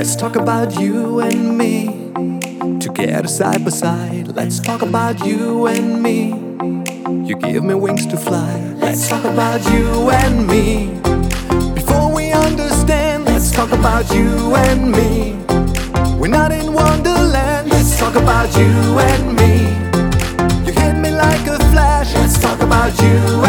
Let's talk about you and me, together side by side. Let's talk about you and me. You give me wings to fly. Let's talk about you and me. Before we understand, let's talk about you and me. We're not in Wonderland. Let's talk about you and me. You hit me like a flash. Let's talk about you